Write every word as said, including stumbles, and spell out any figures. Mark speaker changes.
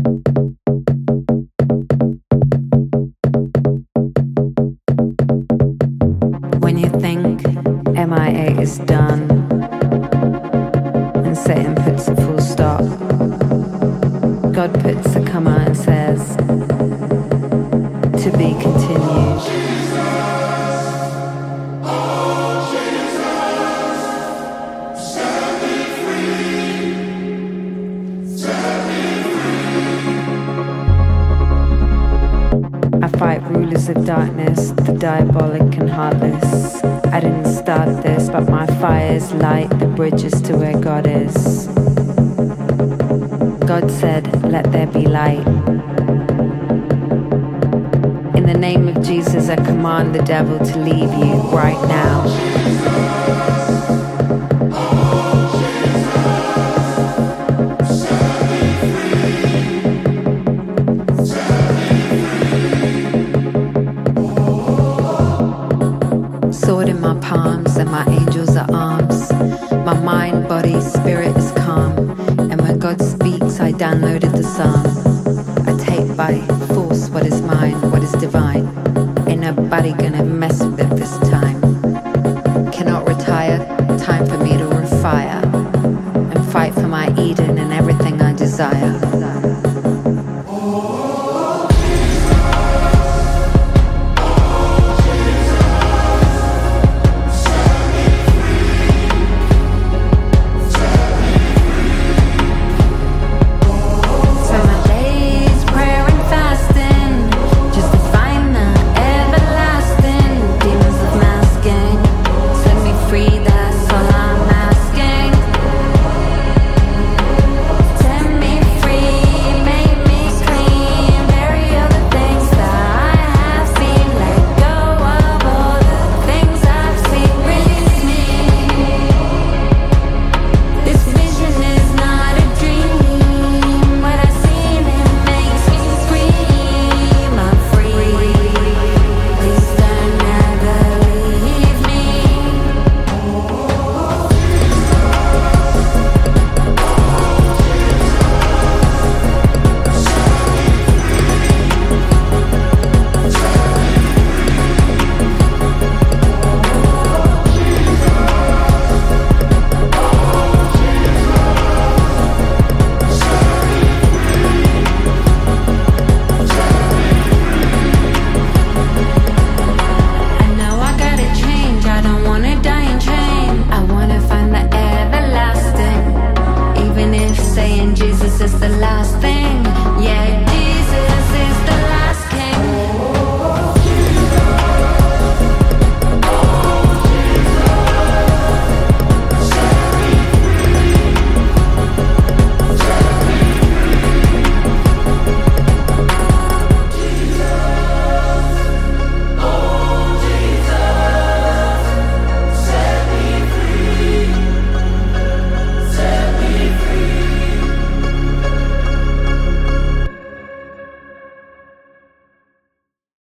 Speaker 1: When you think M I A is done and Satan puts a full stop, God puts a comma and says, to be continued. I fight rulers of darkness, the diabolic and heartless. I didn't start this, but my fires light the bridges to where God is. God said, let there be light. In the name of Jesus, I command the devil to leave you right now. Sword in my palms and my angels are arms. My mind, body, spirit is calm. And when God speaks, I downloaded the psalm. I take by force what is mine, what is divine. Ain't nobody gonna